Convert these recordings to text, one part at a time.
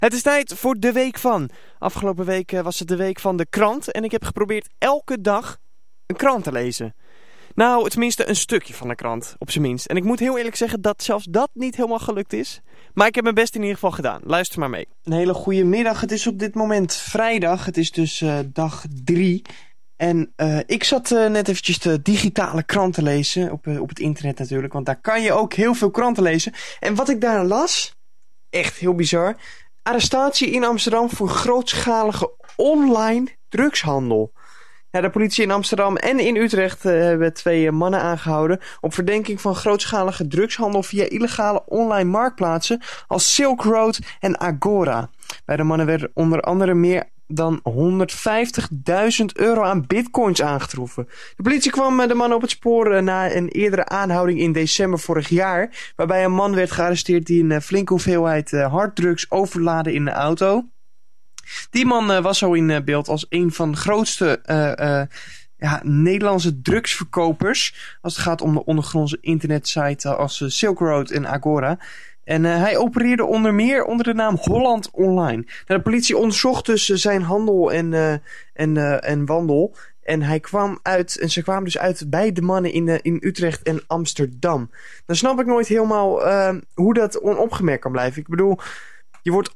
Het is tijd voor de week van. Afgelopen week was het de week van de krant en ik heb geprobeerd elke dag een krant te lezen. Nou, tenminste een stukje van de krant, op zijn minst. En ik moet heel eerlijk zeggen dat zelfs dat niet helemaal gelukt is. Maar ik heb mijn best in ieder geval gedaan. Luister maar mee. Een hele goede middag. Het is op dit moment vrijdag. Het is dus dag 3. En ik zat net eventjes de digitale krant te lezen. Op het internet natuurlijk. Want daar kan je ook heel veel kranten lezen. En wat ik daar las, echt heel bizar. Arrestatie in Amsterdam voor grootschalige online drugshandel. Ja, de politie in Amsterdam en in Utrecht hebben 2 mannen aangehouden op verdenking van grootschalige drugshandel via illegale online marktplaatsen als Silk Road en Agora. Bij de mannen werden onder andere meer dan €150.000 aan bitcoins aangetroffen. De politie kwam de mannen op het spoor na een eerdere aanhouding in december vorig jaar, waarbij een man werd gearresteerd die een flinke hoeveelheid harddrugs overlaadde in de auto. Die man was zo in beeld als een van de grootste Nederlandse drugsverkopers als het gaat om de ondergrondse internetsite als Silk Road en Agora. En hij opereerde onder meer onder de naam Holland Online. Nou, de politie onderzocht dus zijn handel en wandel. En ze kwamen dus uit bij de mannen in Utrecht en Amsterdam. Dan snap ik nooit helemaal hoe dat onopgemerkt kan blijven. Ik bedoel, je wordt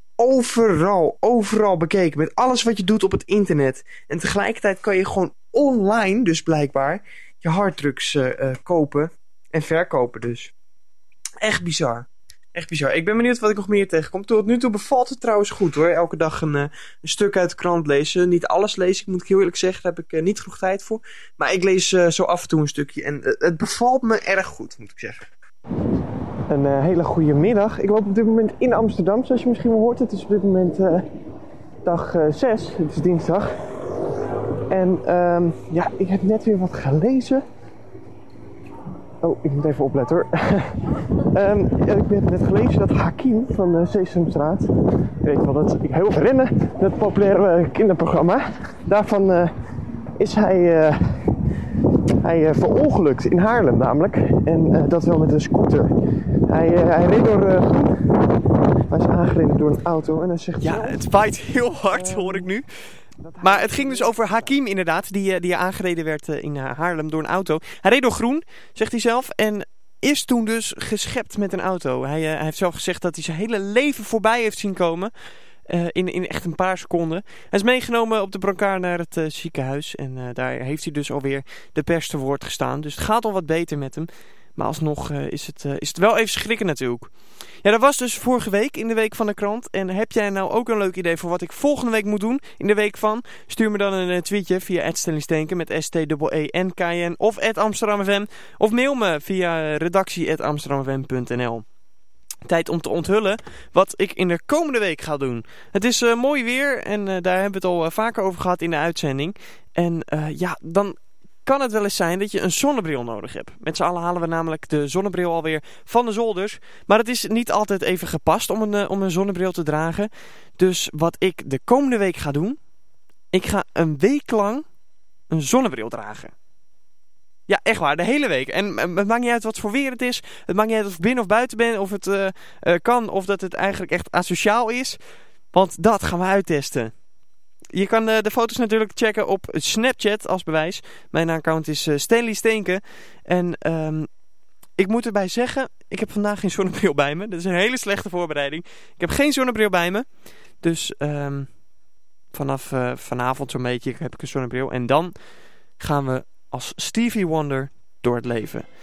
overal bekeken met alles wat je doet op het internet. En tegelijkertijd kan je gewoon online, dus blijkbaar, je harddrugs kopen en verkopen dus. Echt bizar. Echt bizar. Ik ben benieuwd wat ik nog meer tegenkom. Tot nu toe bevalt het trouwens goed hoor. Elke dag een stuk uit de krant lezen. Niet alles lezen, moet ik heel eerlijk zeggen. Daar heb ik niet genoeg tijd voor. Maar ik lees zo af en toe een stukje. En het bevalt me erg goed, moet ik zeggen. Een hele goede middag. Ik loop op dit moment in Amsterdam, zoals je misschien wel hoort. Het is op dit moment dag 6. Het is dinsdag. En ik heb net weer wat gelezen. Oh, ik moet even opletten hoor. Ik heb net gelezen dat Hakim van Sesamstraat, je weet wel dat ik heel veel rennen, dat populaire kinderprogramma, daarvan is hij verongelukt in Haarlem namelijk. En dat wel met een scooter. Hij reed door hij is aangereden door een auto en hij zegt... Ja, het waait heel hard, hoor ik nu. Maar het ging dus over Hakim inderdaad, die aangereden werd in Haarlem door een auto. Hij reed door groen, zegt hij zelf, en is toen dus geschept met een auto. Hij heeft zelf gezegd dat hij zijn hele leven voorbij heeft zien komen. In echt een paar seconden. Hij is meegenomen op de brancard naar het ziekenhuis. En daar heeft hij dus alweer de pers te woord gestaan. Dus het gaat al wat beter met hem. Maar alsnog is het wel even schrikken natuurlijk. Ja, dat was dus vorige week in de Week van de Krant. En heb jij nou ook een leuk idee voor wat ik volgende week moet doen in de Week van? Stuur me dan een tweetje via @StanleySteenken met STEENKN of @AmsterdamFM. Of mail me via redactie@amsterdamfm.nl. Tijd om te onthullen wat ik in de komende week ga doen. Het is mooi weer en daar hebben we het al vaker over gehad in de uitzending. En dan kan het wel eens zijn dat je een zonnebril nodig hebt. Met z'n allen halen we namelijk de zonnebril alweer van de zolders. Maar het is niet altijd even gepast om een zonnebril te dragen. Dus wat ik de komende week ga doen, ik ga een week lang een zonnebril dragen. Ja, echt waar, de hele week. En het maakt niet uit wat voor weer het is. Het maakt niet uit of ik binnen of buiten ben. Of het kan. Of dat het eigenlijk echt asociaal is. Want dat gaan we uittesten. Je kan de foto's natuurlijk checken op Snapchat als bewijs. Mijn account is Stanley Steenken. En ik moet erbij zeggen, ik heb vandaag geen zonnebril bij me. Dat is een hele slechte voorbereiding. Ik heb geen zonnebril bij me. Dus vanaf vanavond zo'n beetje heb ik een zonnebril. En dan gaan we als Stevie Wonder door het leven.